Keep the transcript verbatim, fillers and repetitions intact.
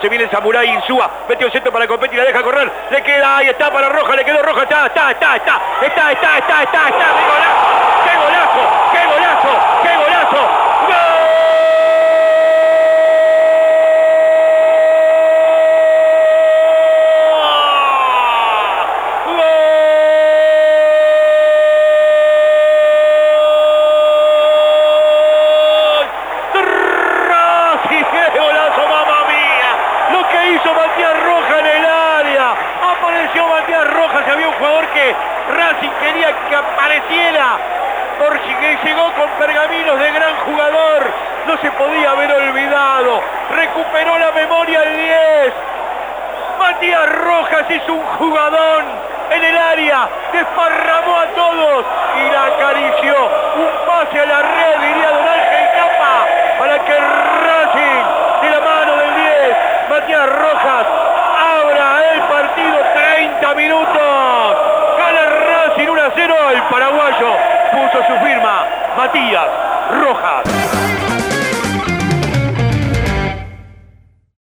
se viene el Samurái Insúa, metió el centro para Copetti, la deja correr, le queda, ahí está para Roja, le quedó Roja, está, está, está, está, está, está, está, está, está, qué golazo, qué golazo, qué golazo, qué golazo, ¡gol! Racing quería que apareciera porque llegó con pergaminos de gran jugador, no se podía haber olvidado, recuperó la memoria el diez, Matías Rojas hizo un jugadón en el área, desparramó a todos y la acarició, un pase a la red, diría Don Ángel Capa, para que Racing, de la mano del diez, Matías Rojas, abra el partido. Treinta minutos, gana Racing uno a cero, el paraguayo puso su firma, Matías Rojas.